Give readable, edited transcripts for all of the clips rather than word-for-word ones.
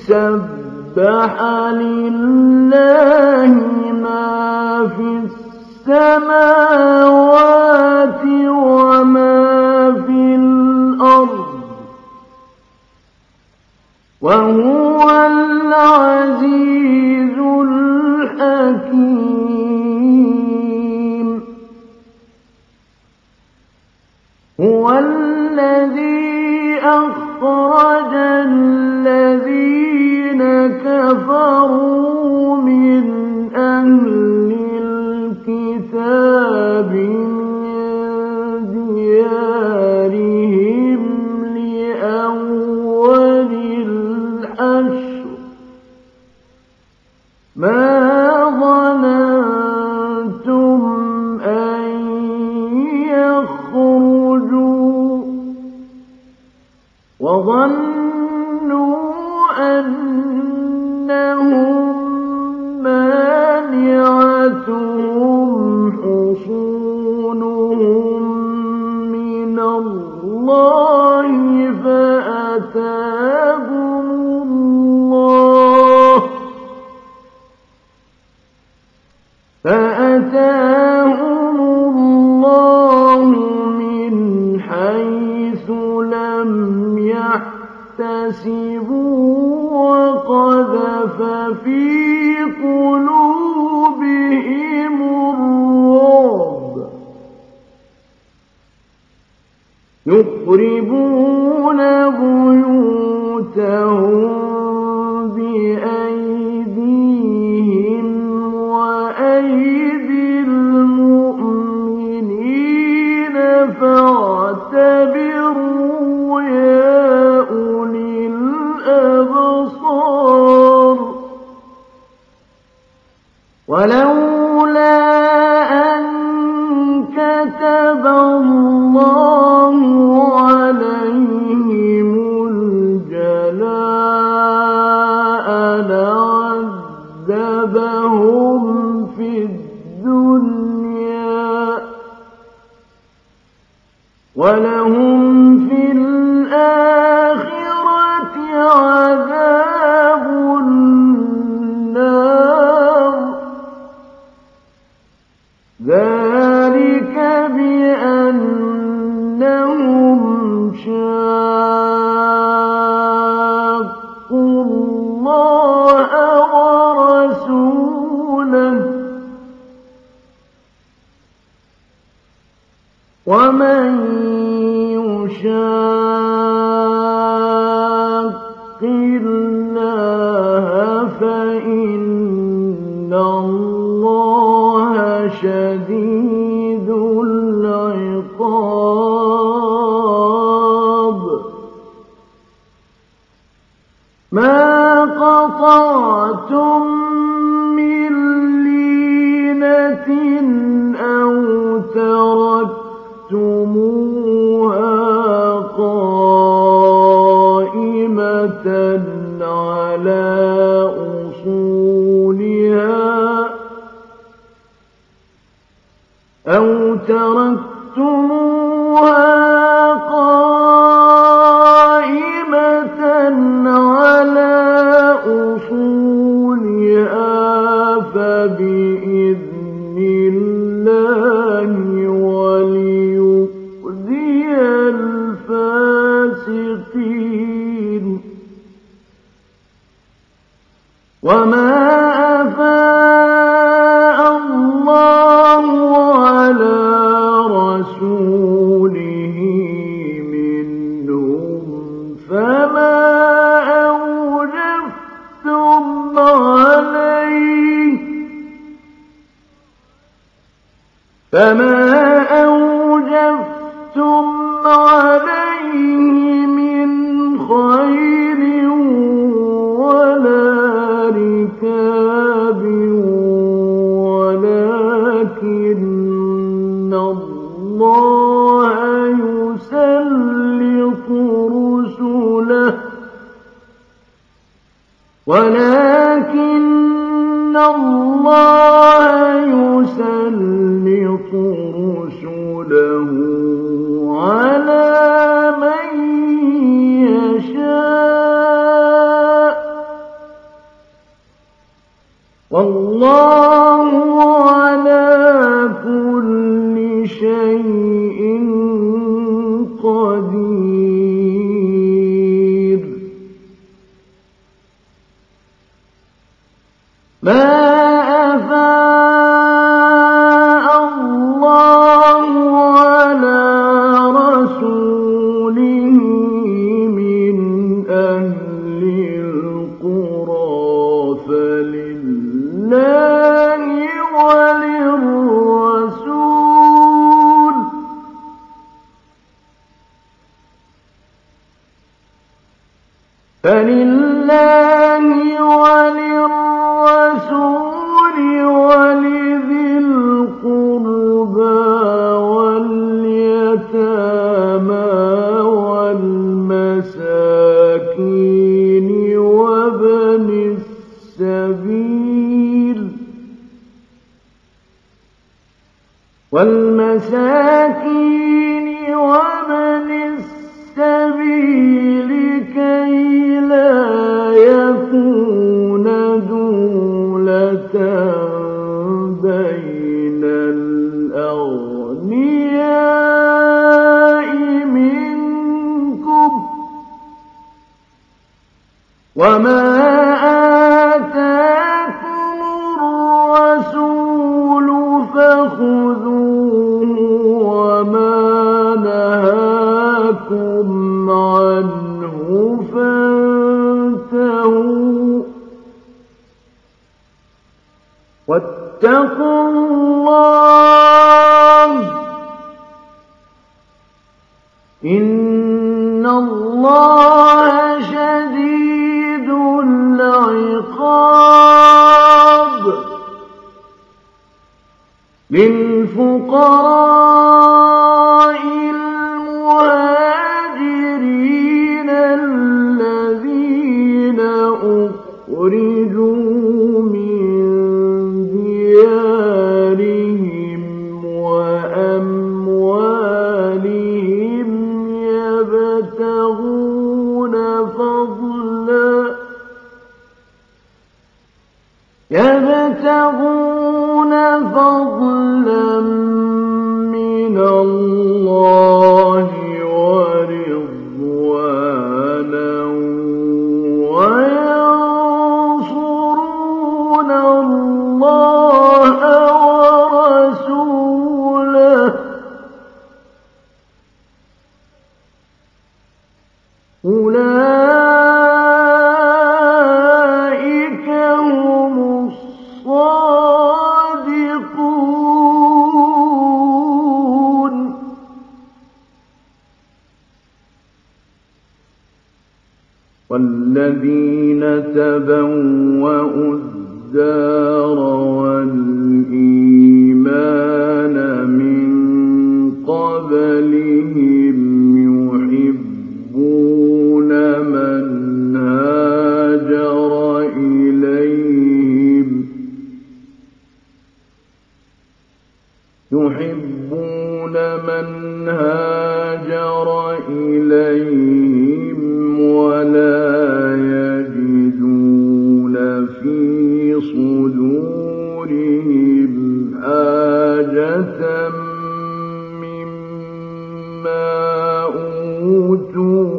سبح لله ما في السماوات وما في الأرض وهو العزيز الحكيم. هو الذي أخرج الذين كفروا من أهل الكتاب من ديارهم لأول الحشر ما ظننتم أن يخرجوا وظنوا أنهم مانعتهم حصونهم من الله فأتاهم الله من حيث لم يحتسبوا وقذف في قلوبهم الرعب يخربون بيوتهم بأيديهم وأيدي المؤمنين فاعتبروا يا أولي الأبصار. ولولا أن كتب الله عليهم الجلاء لعذبهم في الدنيا ولهم في الآخرة عذاب النار ذلك بأنهم شاقوا الله ورسوله ومن يشاق الله فإن الله شديد العقاب. ما قطعتم من لينة أو تركتموها قائمة على أصولها فبإذن الله وليخزي الفاسقين. وما أفاء الله على رسوله منهم فما أوجفتم عليه من خيل ولا ركاب ولكن الله يسلط رسله على من يشاء والله على كل شيء قدير. ما أفاء الله على رسوله من أهل القرى فلله وللرسول ولذي القربى واليتامى والمساكين وابن السبيل كي لا يكون دولة بين الأغنياء منكم. وما آتاكم الرسول فخذوه وما نهاكم عنه فانتهوا واتقوا الله إن الله شديد العقاب. للفقراء المهاجرين الذين أخرجوا من ديارهم وأموالهم يبتغون فضلا من الله ورضوانا وينصرون الله ورسوله أولئك هم الصادقون. والذين تبوأوا الدار والإيمان من قبلهم يحبون من هاجر إليهم ولا يجدون في صدورهم حاجة مما أوتوا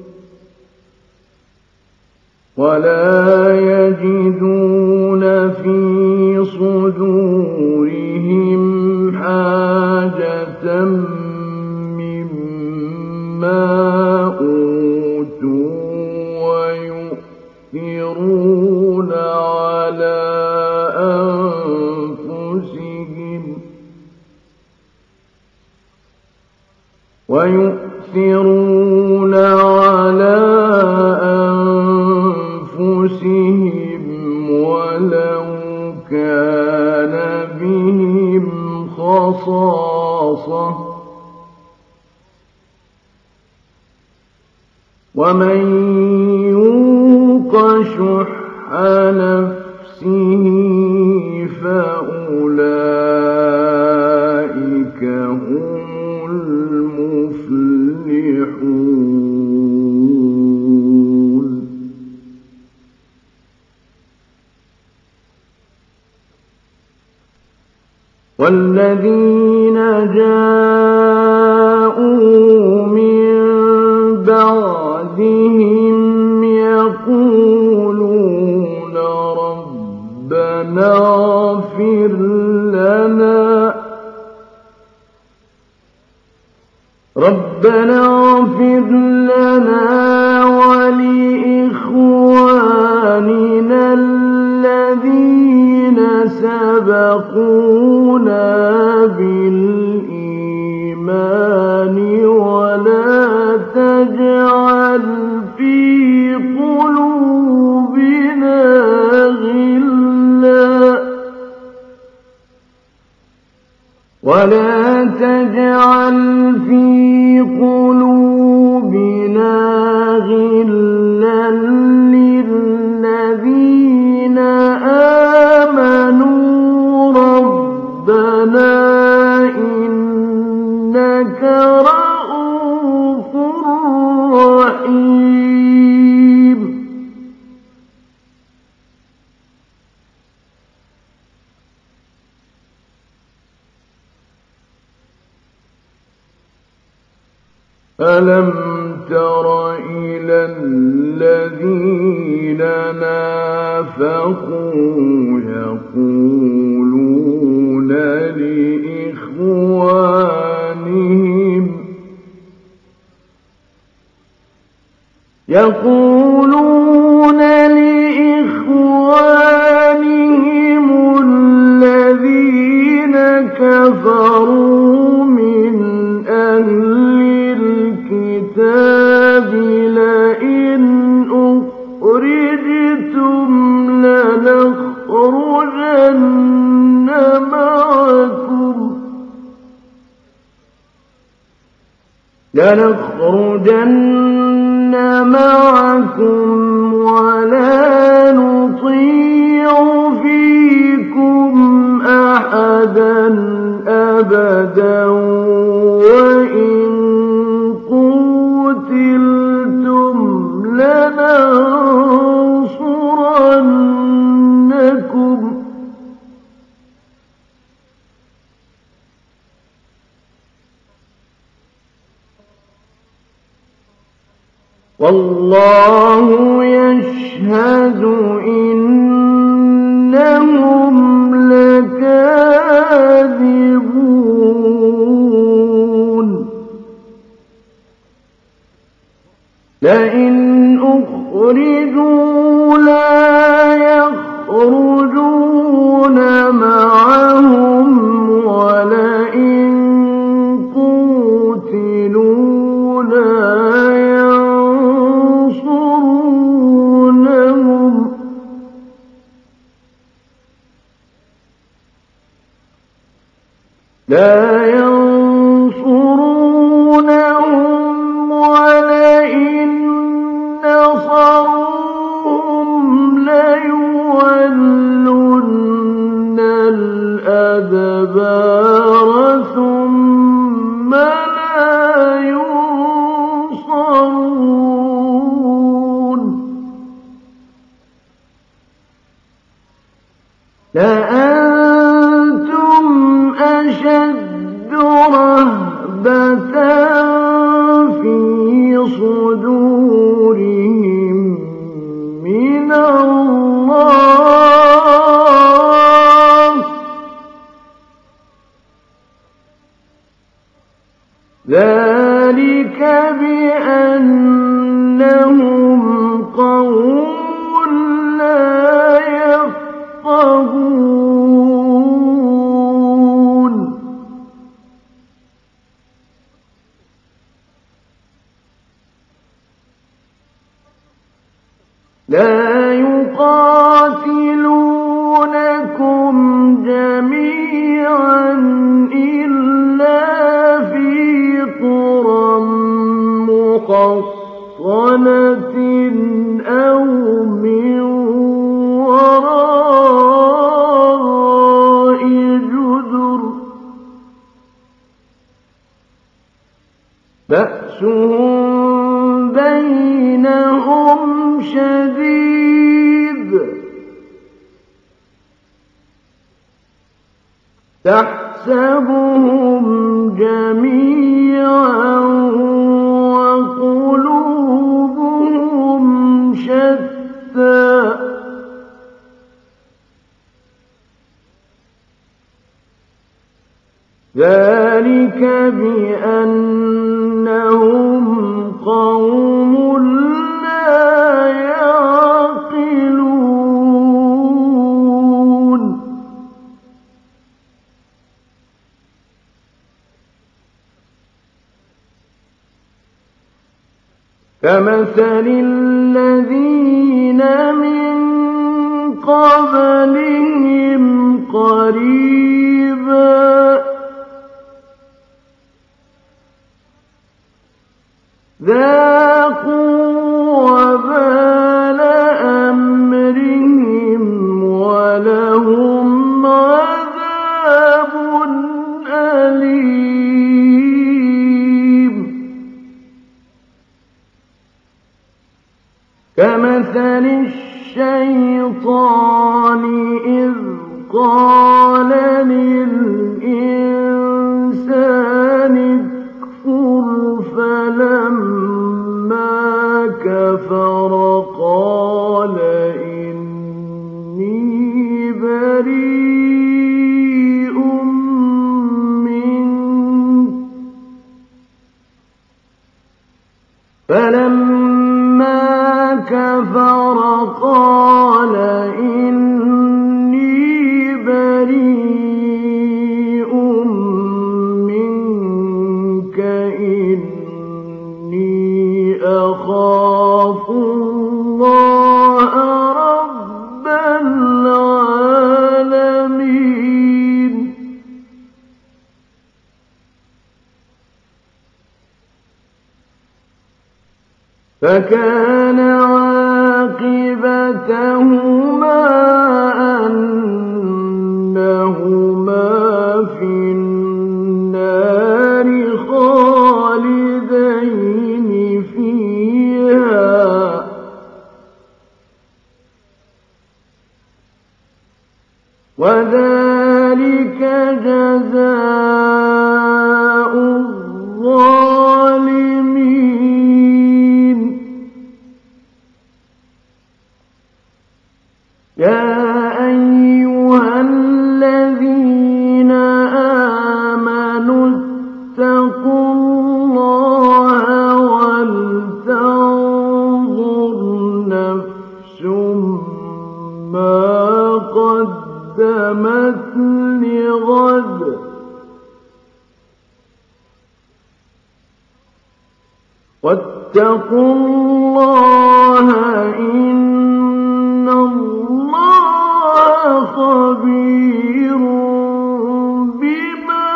ويؤثرون على أنفسهم ولو كان بهم خصاصة ومن يوق شح نفسه فأولئك هم المفلحون. والذين جاءوا من بعدهم يقولون ربنا اغفر لنا ولإخواننا الذين سبقونا بالإيمان ولا تجعل في قلوبنا غلا للذين آمنوا ربنا إنك رؤوف رحيم. ألم تر إلى الذين نافقوا يقولون لإخوانهم الذين كفروا من أهل الكتاب لئن أخرجتم لنخرجن معكم ولا نطيع فيكم أحدا أبدا وإن قتلتم لننصرنكم والله يشهد إنهم لكاذبون. لئن أخرجوا لا يخرجون معهم ولئن قوتلوا لا ينصرونهم ولئن نصروهم ليولن الأدبار ثم لا ينصرون. لأنتم أشد رهبة في صدورهم من الله ذلك بأنهم قوم لا يفقهون. لا يقاتلونكم جميعا إلا في قرى محصنة أو من وراء جدر بأسهم بينهم شديد تحسبهم تحسبهم جميعا وقلوبهم شتى ذلك بأنهم قوم لا يعقلون كمثل الذين من قبلهم قريبا ذاقوا وبال أمرهم ولهم عذاب أليم كمثل الشيطان إذ قال للإنسان اكفر فلما كفر قال إني بريء منك فلما كفر قال إني بريء منك إني أخاف الله رب العالمين فكان عاقبتهما أنهما في النار خالدين فيها وذلك جزاء الظالمين يا أيها الذين آمنوا اتقوا الله ولتنظر نفس ما قدمت لغد واتقوا الله إن الله خبير بما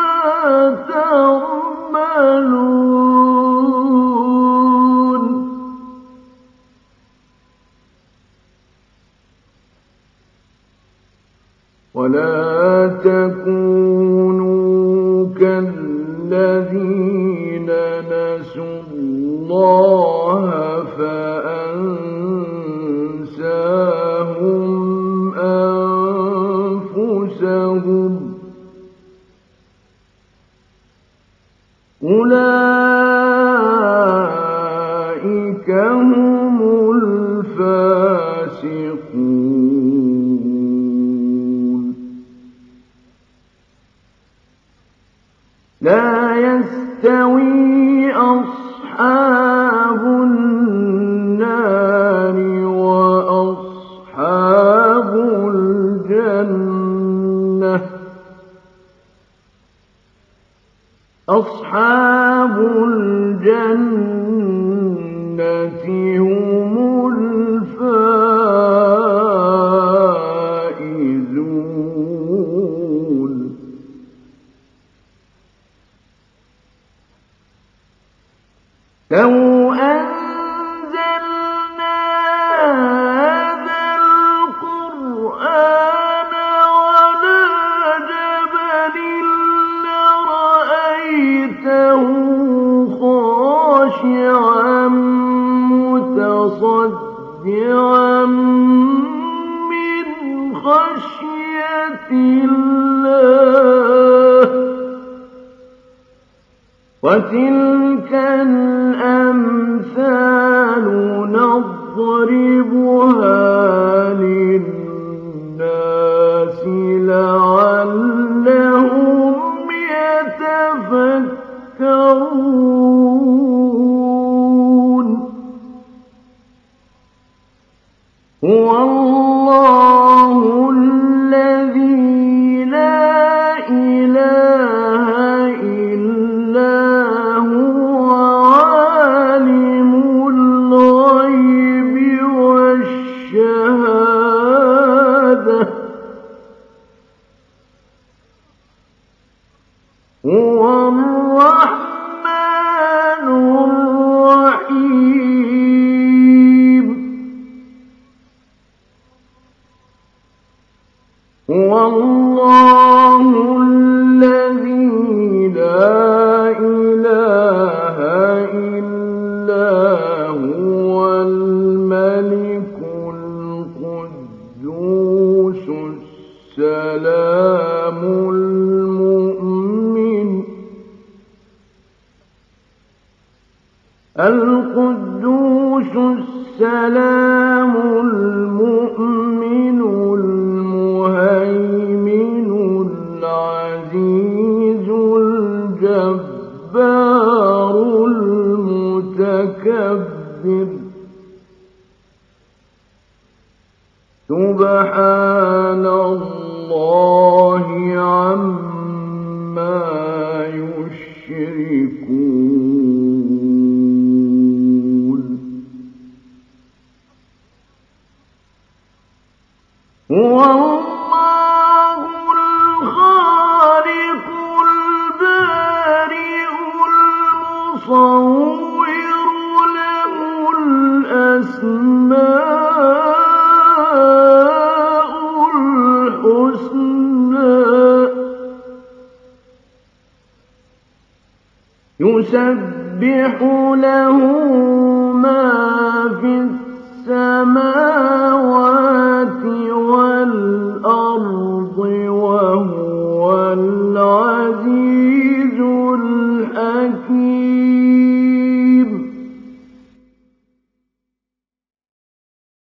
تعملون ولا تكونوا كالذين نسوا الله فأنساهم أنفسهم أولئك هم الفاسقون لا يستوي أصحاب النار وأصحاب الجنة أصحاب الجنة هم الفائزون لو أنزلنا هذا القرآن على جبل لرأيته خاشعا متصدعا من خشية الله وتلك الأمثال نضربها للناس لعلهم يتفكرون هو الله الذي لا إله إلا هو عالم الغيب والشهادة هو الرحمن الرحيم هو الله الذي لا إله إلا هو الملك القدوس السلام القدوس السلام المؤمن المهيمن العزيز الجبار المتكبر سبحان الله عما يشركون هو الله الخالق البارئ المصور له الأسماء الحسنى يسبح له ما في السماوات